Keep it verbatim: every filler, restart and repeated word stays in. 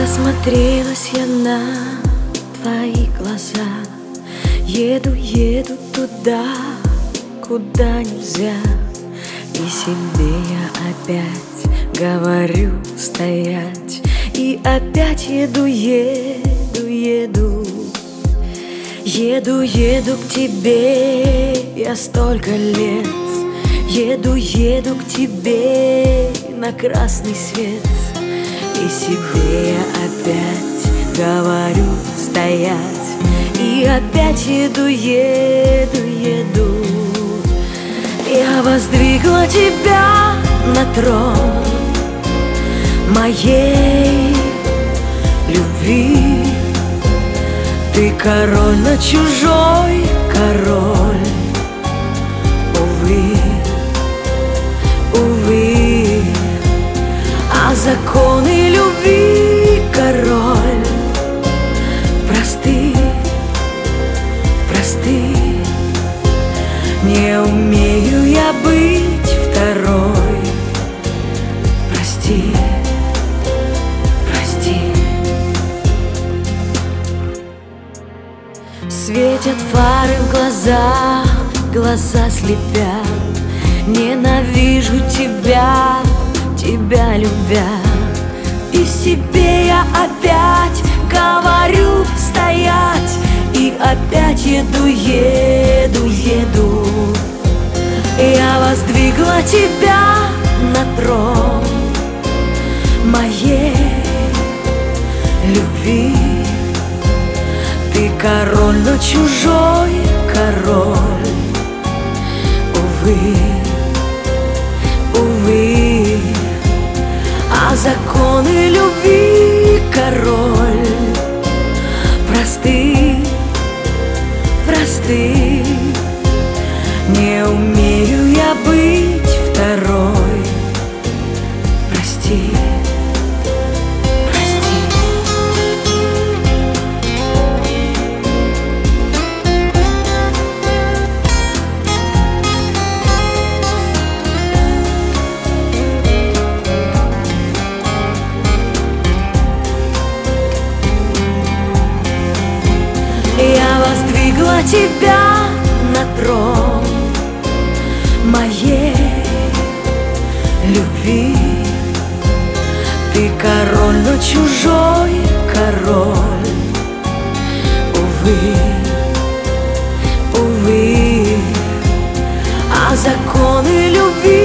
Засмотрелась я на твои глаза. Еду, еду туда, куда нельзя. И себе я опять говорю стоять. И опять еду, еду, еду. Еду, еду к тебе, я столько лет. Еду, еду к тебе на красный свет. И себе я опять говорю стоять. И опять еду, еду, еду. Я воздвигла тебя на трон моей любви. Ты король, но чужой король. Увы, увы. А законы любви, король, просты, просты. Не умею я быть второй. Прости, прости. Светят фары в глаза, глаза слепят. Ненавижу тебя, тебя любя. И себе я опять говорю стоять. И опять еду, еду, еду. Я воздвигла тебя на трон моей любви. Ты король, но чужой король. Увы, увы. А законы любви, король, просты, просты. Не умею я быть второй. Прости, прости. Я воздвигла тебя на трон моей любви. Ты король, но чужой король. Увы, увы. А законы любви,